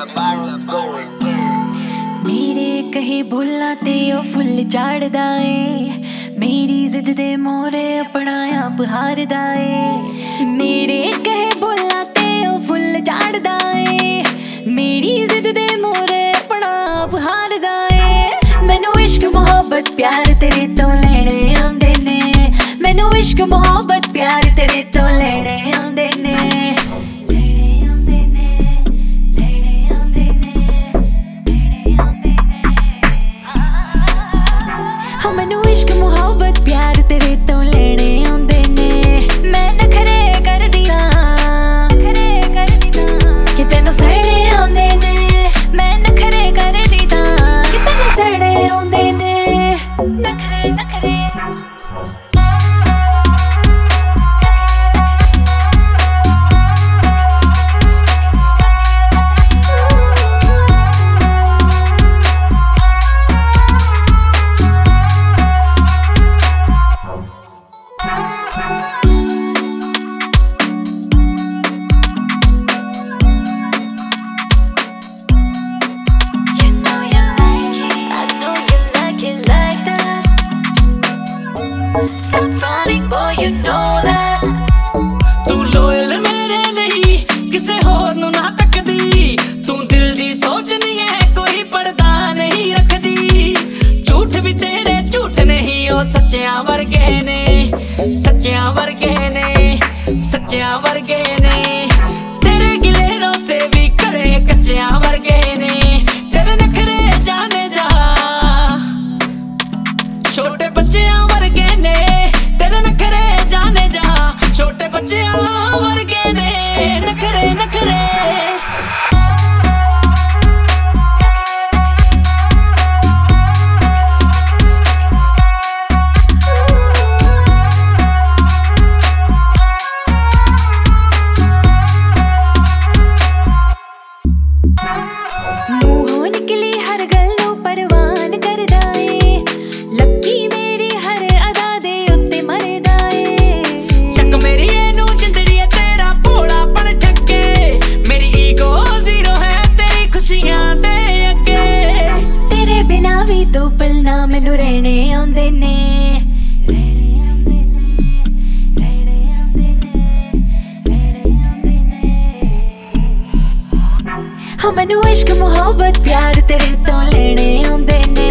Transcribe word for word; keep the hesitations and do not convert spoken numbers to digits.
मेरे कहे भुल्ला ते ओ फुल झाड़दा ए, मेरी जिद दे मोरे अपना आप हारदा ए। मेरे कहे भुल्ला ते ओ फुल झाड़दा ए, मेरी जिद दे मोरे अपना आप हारदा ए। मैनू इश्क मोहब्बत प्यार तेरे तो लेने आंदे ने, मैनू इश्क मोहब्बत प्यार तेरे तो लेने आंदे ने। मैनू इश्क मोहब्बत प्यार तेरे तो लेने आंदे ने। मैं नखरे कर दिया नखरे कर दिया कि तेनू सड़े आंदे ने। मैं नखरे कर दिया कि तेनू सड़े आंदे ने। नखरे नखरे Stop running, boy, you know that. तू लोयल मेरे नहीं किसे होर नू ना तकदी। तू दिल दी सोचनी है कोई पर्दा नहीं रखदी। झूठ भी तेरे झूठ नहीं ओ सच्चियां वर्गे ने, सच्चियां वर्गे ने, सच्चियां वर्गे ने। तेरे गिलेरों से भी करे कच्चियां वर्गे ने। तेरे नखरे जाने जा छोटे बच्चियां वर्गे ने। तेरे नखरे जाने जा छोटे बच्चियां वर्गे ने। नखरे नखरे मुंहों निकली हर गल्लों परवान करदा ए। लक्की मेरी हर अदा दे उत्ते मरदा ए। चक मेरी एनू जिंदड़ी है तेरा भोला पण ठगे। मेरी ईगो जीरो है तेरी खुशियां दे अगे। तेरे बिना भी तो पल ना मैनू रहने आंदे ने। रहने आंदे ने, रहने आंदे ने, रहने आंदे ने। हाँ मैनू इश्क मोहब्बत प्यार तेरे तो लेने आंदे ने।